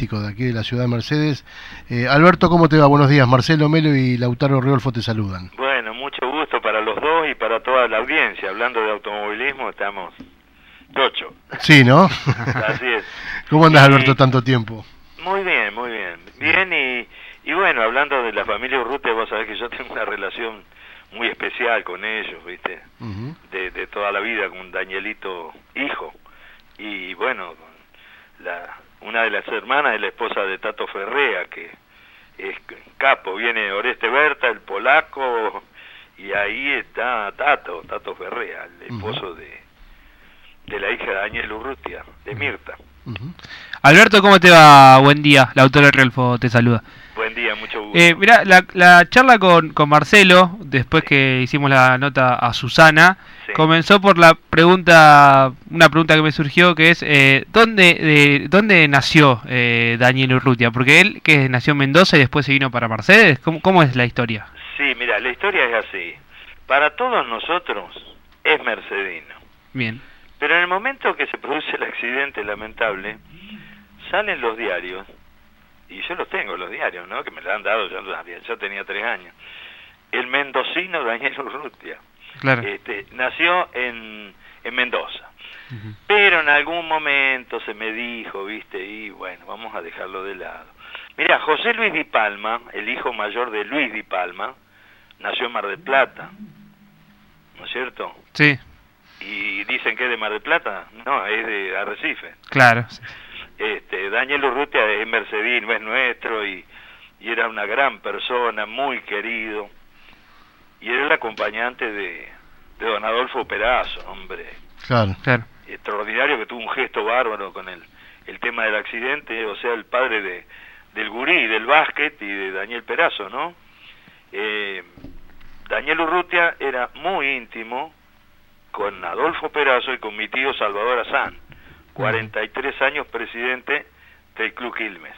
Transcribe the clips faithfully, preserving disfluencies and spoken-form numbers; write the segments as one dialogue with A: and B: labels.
A: automovilístico de aquí de la ciudad de Mercedes. Eh, Alberto, ¿cómo te va? Buenos días. Marcelo Melo y Lautaro Riolfo te saludan.
B: Bueno, mucho gusto para los dos y para toda la audiencia. Hablando de automovilismo, estamos chocho.
A: Sí, ¿no?
B: Así es.
A: ¿Cómo andas,
B: y,
A: Alberto, tanto tiempo?
B: Muy bien, muy bien. Bien, y, y bueno, hablando de la familia Urrutia, vos sabés que yo tengo una relación muy especial con ellos, ¿viste? Uh-huh. de, de toda la vida, con Danielito hijo. Y bueno, la, una de las hermanas es la esposa de Tato Ferrea, que es capo. Viene Oreste Berta, el polaco, y ahí está Tato, Tato Ferrea, el esposo uh-huh. de, de la hija de Daniel Urrutia, de Mirta.
C: Uh-huh. Alberto, ¿cómo te va? Buen día, Lautaro Riolfo te saluda.
B: Buen día, mucho gusto.
C: Eh, mirá, la, la charla con, con Marcelo, después sí. que hicimos la nota a Susana, sí. comenzó por la pregunta, una pregunta que me surgió, que es, eh, ¿dónde, de, ¿dónde nació eh, Daniel Urrutia? Porque él que nació en Mendoza y después se vino para Mercedes, ¿cómo, cómo es la historia?
B: Sí, mira, la historia es así. Para todos nosotros es mercedino.
C: Bien.
B: Pero en el momento que se produce el accidente lamentable, salen los diarios, y yo los tengo, los diarios, ¿no? Que me lo han dado, yo, yo tenía tres años. El mendocino Daniel Urrutia.
C: Claro.
B: Este, nació en, en Mendoza. Uh-huh. Pero en algún momento se me dijo, ¿viste? Y bueno, vamos a dejarlo de lado. Mira, José Luis Di Palma, el hijo mayor de Luis Di Palma, nació en Mar del Plata. ¿No es cierto?
C: Sí.
B: Y dicen que es de Mar del Plata. No, es de Arrecife.
C: Claro. Sí.
B: Este, Daniel Urrutia es mercedino, es nuestro, y, y era una gran persona, muy querido, y era el acompañante de, de don Adolfo Perazo, hombre,
A: claro, claro,
B: extraordinario, que tuvo un gesto bárbaro con el, el tema del accidente, o sea, el padre de, del gurí, del básquet, y de Daniel Perazo, ¿no? Eh, Daniel Urrutia era muy íntimo con Adolfo Perazo y con mi tío Salvador Azán, cuarenta y tres años presidente del Club Quilmes.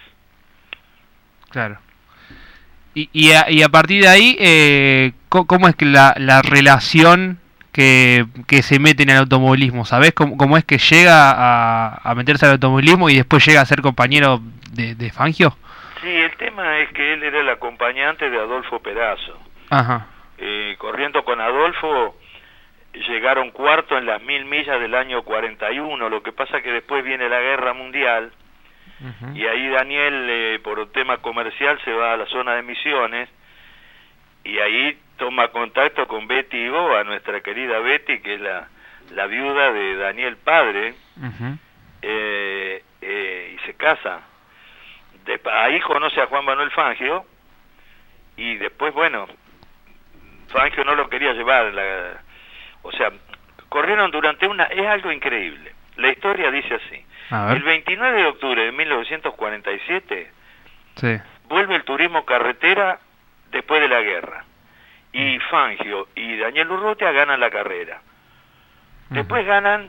C: Claro. Y, y, a, y a partir de ahí, eh, ¿cómo es que la, la relación que, que se mete en el automovilismo? ¿Sabés cómo, cómo es que llega a, a meterse al automovilismo y después llega a ser compañero de, de Fangio?
B: Sí, el tema es que él era el acompañante de Adolfo Perazo.
C: Ajá.
B: Eh, corriendo con Adolfo, llegaron cuarto en las mil millas del año cuarenta y uno, lo que pasa que después viene la guerra mundial, uh-huh. y ahí Daniel, eh, por un tema comercial, se va a la zona de Misiones, y ahí toma contacto con Betty Igoa, nuestra querida Betty, que es la, la viuda de Daniel padre, uh-huh. eh, eh, y se casa. De, ahí conoce a Juan Manuel Fangio, y después, bueno, Fangio no lo quería llevar, la... O sea, corrieron durante una... Es algo increíble. La historia dice así. El veintinueve de octubre de mil novecientos cuarenta y siete, sí. vuelve el turismo carretera después de la guerra. Y Fangio y Daniel Urrutia ganan la carrera. Después uh-huh. ganan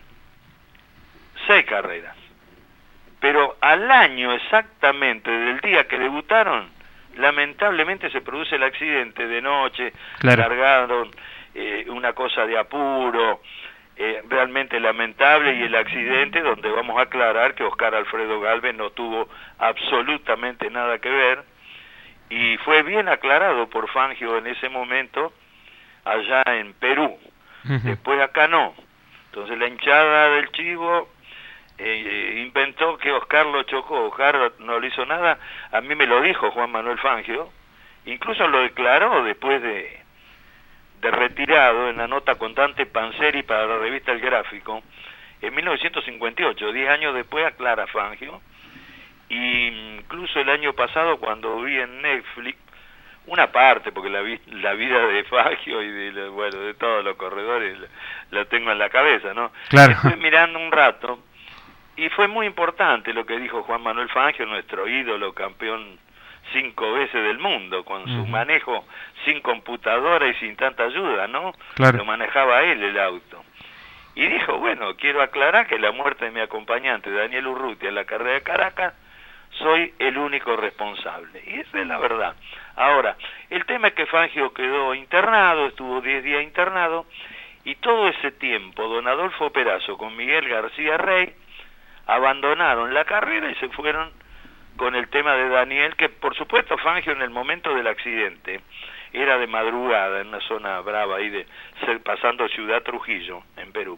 B: seis carreras. Pero al año exactamente del día que debutaron, lamentablemente se produce el accidente de noche, claro. Largaron... Eh, una cosa de apuro, eh, realmente lamentable, y el accidente donde vamos a aclarar que Oscar Alfredo Galvez no tuvo absolutamente nada que ver, y fue bien aclarado por Fangio en ese momento allá en Perú. Uh-huh. Después acá no. Entonces la hinchada del Chivo eh, inventó que Oscar lo chocó. Oscar no le hizo nada. A mí me lo dijo Juan Manuel Fangio, incluso lo declaró después de de retirado en la nota con Dante Panzeri para la revista El Gráfico en mil novecientos cincuenta y ocho, diez años después aclara Fangio. Y incluso el año pasado, cuando vi en Netflix una parte, porque la, vi, la vida de Fangio y de, bueno, de todos los corredores la, la tengo en la cabeza, ¿no?
C: Claro.
B: Estuve mirando un rato y fue muy importante lo que dijo Juan Manuel Fangio, nuestro ídolo, campeón cinco veces del mundo, con uh-huh. su manejo sin computadora y sin tanta ayuda, ¿no?
C: Claro.
B: Lo manejaba él el auto. Y dijo, bueno, quiero aclarar que la muerte de mi acompañante, Daniel Urrutia, en la carrera de Caracas, soy el único responsable. Y esa es la verdad. Ahora, el tema es que Fangio quedó internado, estuvo diez días internado, y todo ese tiempo don Adolfo Perazo con Miguel García Rey abandonaron la carrera y se fueron con el tema de Daniel, que por supuesto Fangio en el momento del accidente era de madrugada en una zona brava ahí de pasando Ciudad Trujillo en Perú,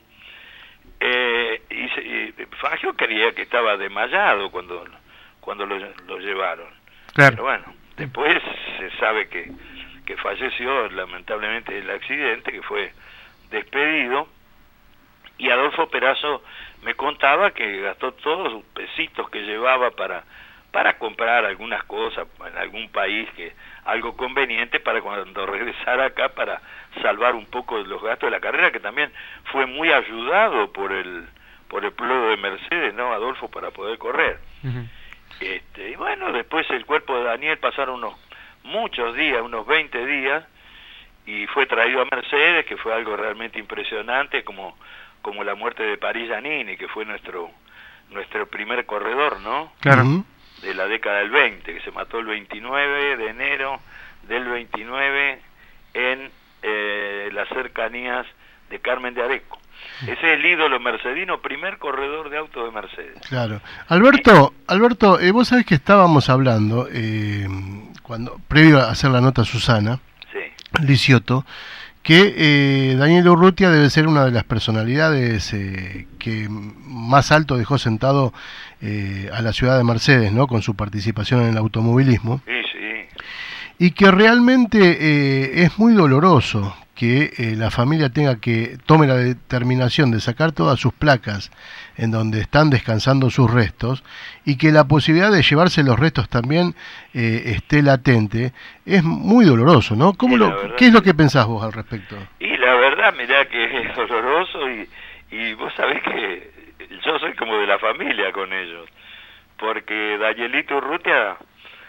B: eh, y, se, y Fangio creía que estaba desmayado cuando cuando lo, lo llevaron, claro. Pero bueno, después se sabe que que falleció lamentablemente del accidente, que fue despedido, y Adolfo Perazo me contaba que gastó todos los pesitos que llevaba para para comprar algunas cosas en algún país, que algo conveniente para cuando regresara acá, para salvar un poco los gastos de la carrera, que también fue muy ayudado por el por el pueblo de Mercedes, ¿no, Adolfo, para poder correr? Uh-huh. Este, y bueno, después el cuerpo de Daniel pasaron unos muchos días, unos veinte días, y fue traído a Mercedes, que fue algo realmente impresionante, como como la muerte de Paris Giannini, que fue nuestro nuestro primer corredor, ¿no?
C: Claro. Uh-huh.
B: De la década del veinte, que se mató el veintinueve de enero del veintinueve en eh, las cercanías de Carmen de Areco. Ese es el ídolo mercedino, primer corredor de auto de Mercedes.
A: Claro. Alberto, Alberto, eh, vos sabés que estábamos hablando, eh, cuando previo a hacer la nota a Susana,
B: sí.
A: Licioto, que eh, Daniel Urrutia debe ser una de las personalidades eh, que más alto dejó sentado eh, a la ciudad de Mercedes, ¿no? Con su participación en el automovilismo.
B: Sí, sí.
A: Y que realmente eh, es muy doloroso que eh, la familia tenga que tome la determinación de sacar todas sus placas en donde están descansando sus restos, y que la posibilidad de llevarse los restos también eh, esté latente. Es muy doloroso, ¿no? ¿Cómo lo, verdad, ¿Qué es lo que pensás vos al respecto?
B: Y la verdad, mirá que es doloroso, y, y vos sabés que yo soy como de la familia con ellos, porque Danielito Urrutia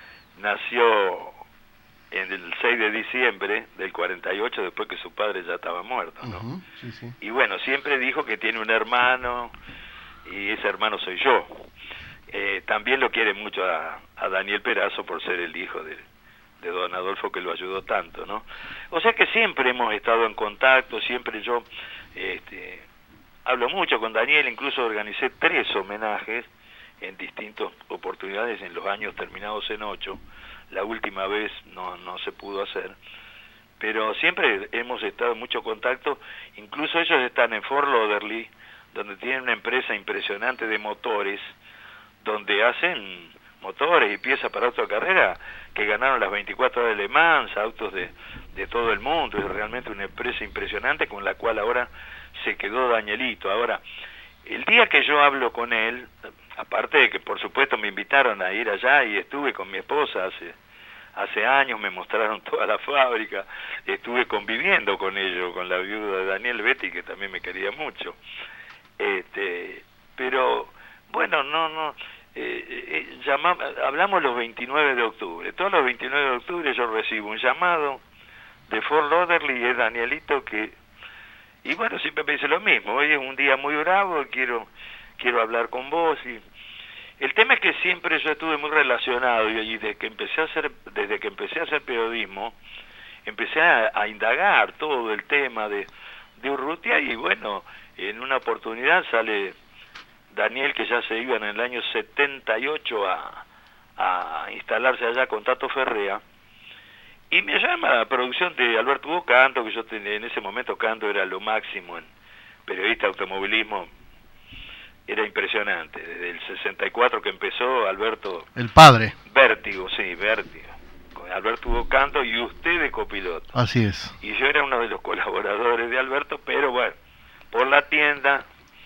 B: nació en el seis de diciembre del cuarenta y ocho, después que su padre ya estaba muerto, ¿no?
A: Uh-huh, sí, sí.
B: Y bueno, siempre dijo que tiene un hermano, y ese hermano soy yo. Eh, también lo quiere mucho a, a Daniel Perazo por ser el hijo de, de don Adolfo, que lo ayudó tanto, ¿no? O sea que siempre hemos estado en contacto, siempre yo este, hablo mucho con Daniel, incluso organicé tres homenajes en distintas oportunidades en los años terminados en ocho. La última vez no no se pudo hacer, pero siempre hemos estado en mucho contacto. Incluso ellos están en Fort Lauderdale, donde tienen una empresa impresionante de motores, donde hacen motores y piezas para autocarrera que ganaron las veinticuatro horas de Le Mans, autos de, de todo el mundo. Es realmente una empresa impresionante con la cual ahora se quedó Danielito. Ahora, el día que yo hablo con él, aparte de que por supuesto me invitaron a ir allá, y estuve con mi esposa hace hace años, me mostraron toda la fábrica, estuve conviviendo con ellos, con la viuda de Daniel Betty, que también me quería mucho. Este, pero bueno, no no eh, eh, llama, hablamos los veintinueve de octubre. Todos los veintinueve de octubre yo recibo un llamado de Fort Lauderdale, y es Danielito que, y bueno, siempre me dice lo mismo: hoy es un día muy bravo, quiero quiero hablar con vos. Y el tema es que siempre yo estuve muy relacionado, y, y desde que empecé a hacer desde que empecé a hacer periodismo, empecé a, a indagar todo el tema de, de Urrutia, y bueno, en una oportunidad sale Daniel, que ya se iba en el año setenta y ocho a, a instalarse allá con Tato Ferrea, y me llama la producción de Alberto Hugo Canto, que yo tenía, en ese momento Canto era lo máximo en periodista de automovilismo. Era impresionante, desde el sesenta y cuatro que empezó Alberto...
A: El padre.
B: Vértigo, sí, Vértigo. Con Alberto Hugo Canto y usted de copiloto.
A: Así es.
B: Y yo era uno de los colaboradores de Alberto, pero bueno, por la tienda,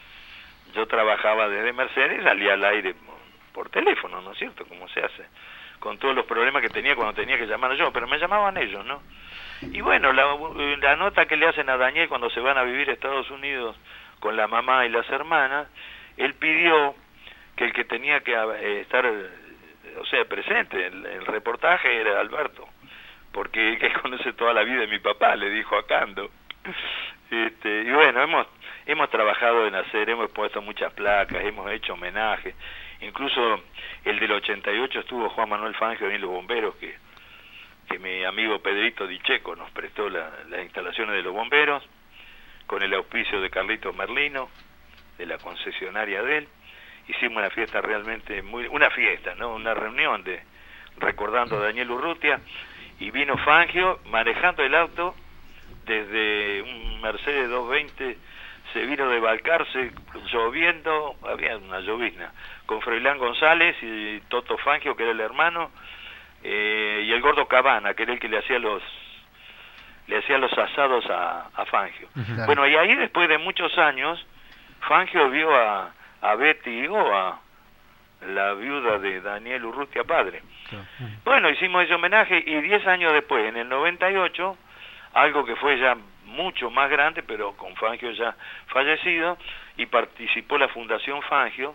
B: yo trabajaba desde Mercedes, salía al aire por teléfono, ¿no es cierto? Como se hace, con todos los problemas que tenía cuando tenía que llamar yo, pero me llamaban ellos, ¿no? Y bueno, la, la nota que le hacen a Daniel cuando se van a vivir a Estados Unidos con la mamá y las hermanas, él pidió que el que tenía que eh, estar, o sea, presente en el reportaje era Alberto, porque que conoce toda la vida de mi papá, le dijo a Cando. Este, y bueno, hemos hemos trabajado en hacer, hemos puesto muchas placas, hemos hecho homenajes, incluso el del ochenta y ocho estuvo Juan Manuel Fangio en Los Bomberos, que, que mi amigo Pedrito Dicheco nos prestó la, las instalaciones de los bomberos, con el auspicio de Carlitos Merlino, de la concesionaria de él, hicimos una fiesta realmente muy, una fiesta, ¿no? Una reunión de recordando a Daniel Urrutia, y vino Fangio manejando el auto desde un Mercedes doscientos veinte, se vino de Balcarce, lloviendo, había una llovizna, con Froilán González y Toto Fangio, que era el hermano, eh, y el Gordo Cabana, que era el que le hacía los le hacía los asados a, a Fangio. Uh-huh. Bueno, y ahí después de muchos años, Fangio vio a, a Betty Igoa, la viuda de Daniel Urrutia padre. Uh-huh. Bueno, hicimos ese homenaje, y diez años después, en el noventa y ocho, algo que fue ya mucho más grande, pero con Fangio ya fallecido, y participó la Fundación Fangio,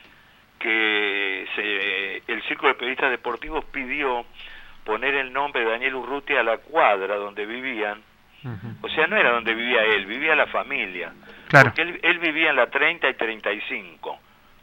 B: que se, el Círculo de Periodistas Deportivos pidió poner el nombre de Daniel Urrutia a la cuadra donde vivían. Uh-huh. O sea, no era donde vivía él, vivía la familia. Claro. Porque él, él vivía en la treinta y treinta y cinco.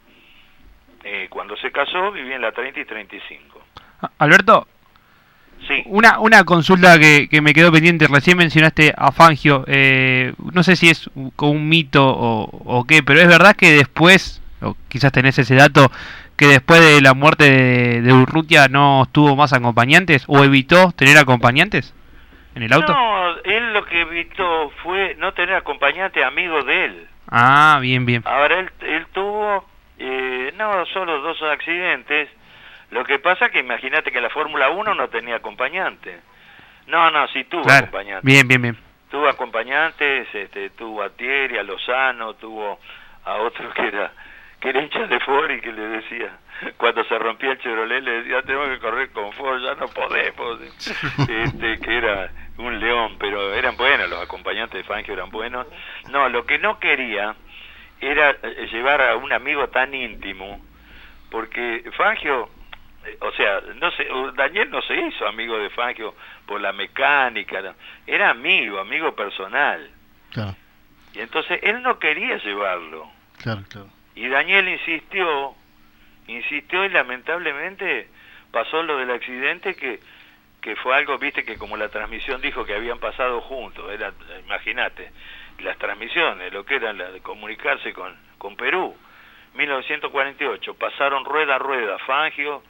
B: Eh, cuando se casó, vivía en la treinta y treinta y cinco.
C: Alberto,
B: sí.
C: una, una consulta que, que me quedó pendiente. Recién mencionaste a Fangio. Eh, no sé si es como un mito o, o qué, pero es verdad que después, o quizás tenés ese dato, que después de la muerte de, de Urrutia no tuvo más acompañantes, o evitó tener acompañantes en el auto.
B: No, él lo que evitó fue no tener acompañante amigo de él.
C: Ah, bien, bien.
B: Ahora él, él tuvo eh, no solo dos accidentes. Lo que pasa que imagínate que en la Fórmula uno no tenía acompañante. No, no, sí tuvo claro. acompañantes.
C: Bien, bien, bien.
B: Tuvo acompañantes, este, tuvo a Thierry, a Lozano, tuvo a otro que era que era hincha de Ford y que le decía, cuando se rompía el Chevrolet, le decía, tengo que correr con Ford, ya no podemos. Este, que era un león, pero eran buenos, los acompañantes de Fangio eran buenos. No, lo que no quería era llevar a un amigo tan íntimo, porque Fangio, o sea, no sé, Daniel no se hizo amigo de Fangio por la mecánica, no, era amigo, amigo personal.
A: Claro.
B: Y entonces él no quería llevarlo.
A: Claro, claro.
B: Y Daniel insistió, insistió y lamentablemente pasó lo del accidente que, que fue algo, viste, que como la transmisión dijo que habían pasado juntos, era, imagínate, las transmisiones, lo que era la de comunicarse con, con Perú, mil novecientos cuarenta y ocho, pasaron rueda a rueda Fangio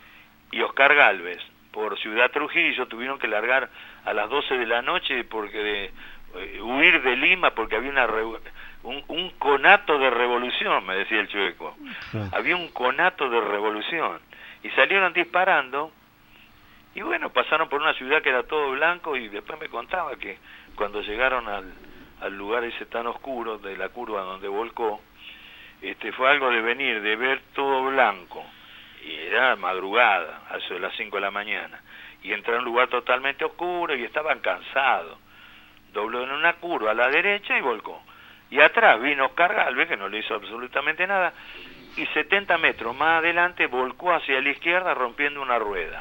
B: y Oscar Gálvez por Ciudad Trujillo, tuvieron que largar a las doce de la noche porque de, eh, huir de Lima porque había una un, un conato de revolución, me decía el chueco. Sí. Había un conato de revolución. Y salieron disparando, y bueno, pasaron por una ciudad que era todo blanco, y después me contaba que cuando llegaron al, al lugar ese tan oscuro de la curva donde volcó, este fue algo de venir, de ver todo blanco, y era madrugada, a eso de las cinco de la mañana, y entró a un lugar totalmente oscuro, y estaban cansados. Dobló en una curva a la derecha y volcó. Y atrás vino Oscar Gálvez, que no le hizo absolutamente nada, y setenta metros más adelante volcó hacia la izquierda rompiendo una rueda.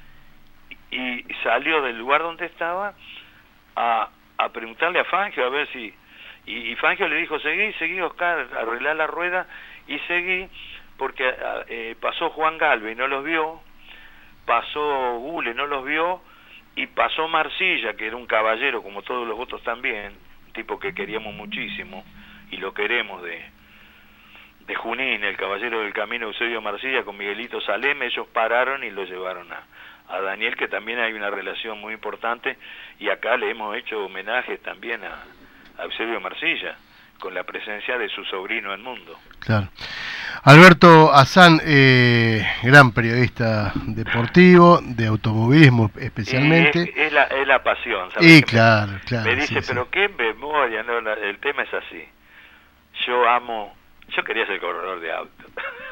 B: Y salió del lugar donde estaba a, a preguntarle a Fangio a ver si... Y, y Fangio le dijo, seguí, seguí Oscar, arreglá la rueda, y seguí, porque eh, pasó Juan Gálvez y no los vio, pasó Gule, no los vio, y pasó Marcilla, que era un caballero, como todos los otros también, tipo que queríamos muchísimo, y lo queremos, de, de Junín, el caballero del camino Eusebio Marcilla, con Miguelito Saleme. Ellos pararon y lo llevaron a, a Daniel, que también hay una relación muy importante, y acá le hemos hecho homenajes también a, a Eusebio Marcilla, con la presencia de su sobrino en Mundo.
A: Claro. Alberto Hazán, eh, gran periodista deportivo, de automovilismo especialmente.
B: Es, es, la, es la pasión, ¿sabes?
A: Y claro, me, claro.
B: Me dice,
A: sí,
B: pero
A: sí.
B: qué memoria, no, la, el tema es así. Yo amo, yo quería ser corredor de auto.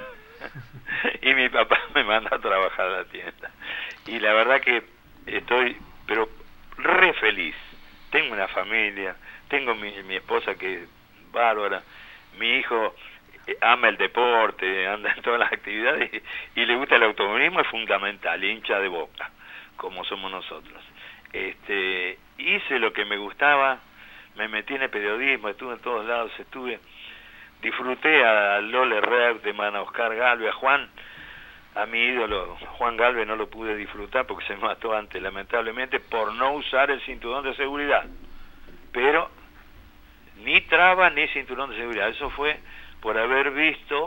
B: Y mi papá me manda a trabajar a la tienda. Y la verdad que estoy, pero re feliz. Tengo una familia, tengo mi, mi esposa que es bárbara, mi hijo ama el deporte, anda en todas las actividades y, y le gusta el automovilismo, es fundamental, hincha de Boca, como somos nosotros. Este, hice lo que me gustaba, me metí en el periodismo, estuve en todos lados, estuve, disfruté a Lole Reutemann, a Oscar Gálvez, a Juan, a mi ídolo Juan Gálvez no lo pude disfrutar porque se mató antes, lamentablemente, por no usar el cinturón de seguridad. Pero ni traba ni cinturón de seguridad, eso fue por haber visto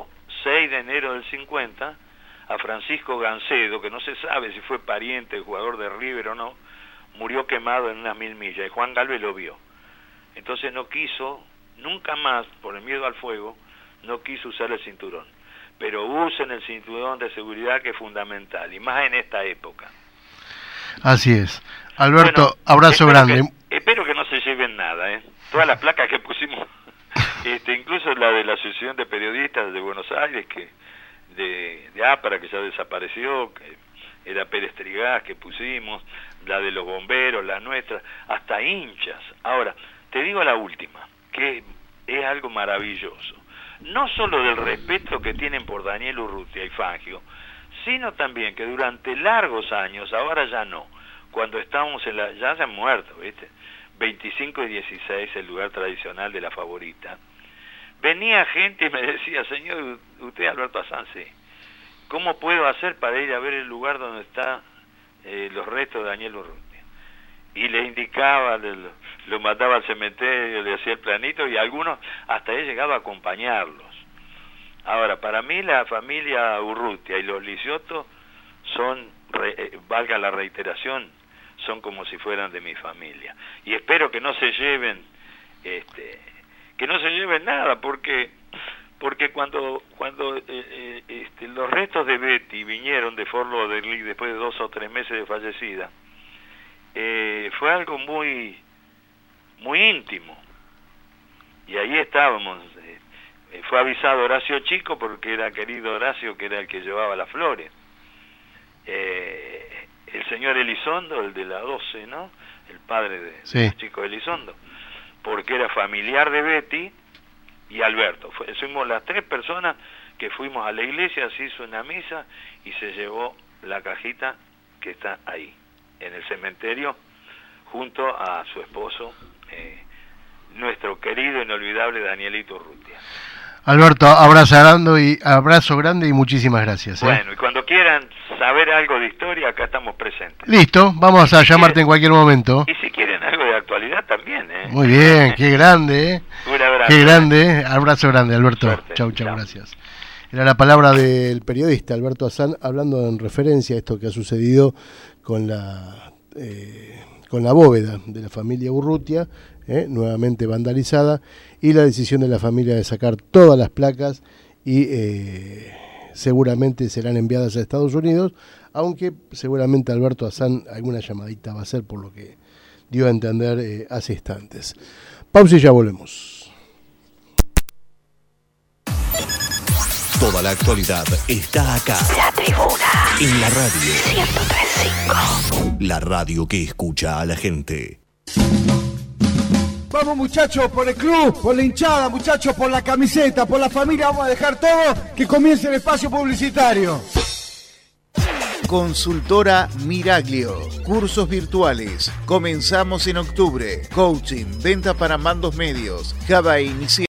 B: seis de enero del cincuenta, a Francisco Gancedo, que no se sabe si fue pariente del jugador de River o no, murió quemado en unas mil millas, y Juan Galvez lo vio. Entonces no quiso, nunca más, por el miedo al fuego, no quiso usar el cinturón. Pero usen el cinturón de seguridad, que es fundamental, y más en esta época.
A: Así es. Alberto, bueno, abrazo
B: espero
A: grande.
B: Que, espero que no se lleven nada, ¿eh? Todas las placas que pusimos, este, incluso la de la Asociación de Periodistas de Buenos Aires, que de, de APRA, que ya desapareció, que era Pérez Trigás, que pusimos, la de los bomberos, la nuestra, hasta hinchas. Ahora, te digo la última, que es algo maravilloso. No solo del respeto que tienen por Daniel Urrutia y Fangio, sino también que durante largos años, ahora ya no, cuando estamos en la, ya se han muerto, ¿viste? veinticinco y dieciséis, el lugar tradicional de La Favorita, venía gente y me decía, señor, usted Alberto Azán, sí, ¿cómo puedo hacer para ir a ver el lugar donde están eh, los restos de Daniel Urrutia? Y le indicaba, le, lo mataba al cementerio, le hacía el planito, y algunos hasta él llegaba a acompañarlos. Ahora, para mí la familia Urrutia y los Lisiotto son, re, eh, valga la reiteración, son como si fueran de mi familia. Y espero que no se lleven, este, que no se lleven nada, porque porque cuando cuando eh, eh, este, los restos de Betty vinieron de Fort Lauderdale después de dos o tres meses de fallecida, eh, fue algo muy muy íntimo, y ahí estábamos. Eh, fue avisado Horacio Chico, porque era querido Horacio, que era el que llevaba las flores. Eh, el señor Elizondo, el de la doce, ¿no? El padre de, sí. de los chicos Elizondo, porque era familiar de Betty, y Alberto. Fue, fuimos las tres personas que fuimos a la iglesia, se hizo una misa y se llevó la cajita que está ahí, en el cementerio, junto a su esposo, eh, nuestro querido e inolvidable Danielito Urrutia.
A: Alberto, abrazo grande y, abrazo grande y muchísimas gracias. ¿eh?
B: Bueno, y cuando quieran saber algo de historia, acá estamos presentes.
A: Listo, vamos a si llamarte quieren, en cualquier momento.
B: Y si quieren algo de actualidad también. ¿eh?
A: Muy bien, qué grande. ¿eh?
B: Un abrazo.
A: Qué grande, ¿eh? Abrazo grande, Alberto.
B: Suerte.
A: Chau, chau, chau, gracias. Era la palabra del periodista Alberto Azán, hablando en referencia a esto que ha sucedido con la, eh, con la bóveda de la familia Urrutia, eh, nuevamente vandalizada, y la decisión de la familia de sacar todas las placas y eh, seguramente serán enviadas a Estados Unidos, aunque seguramente Alberto Azán alguna llamadita va a hacer, por lo que dio a entender eh, hace instantes. Pausa y ya volvemos.
D: Toda la actualidad está acá.
E: La Tribuna.
D: En la radio.
E: ciento tres punto cinco.
D: La radio que escucha a la gente.
F: Vamos muchachos, por el club, por la hinchada, muchachos, por la camiseta, por la familia, vamos a dejar todo, que comience el espacio publicitario.
G: Consultora Miraglio, cursos virtuales, comenzamos en octubre, coaching, venta para mandos medios, Java inicial.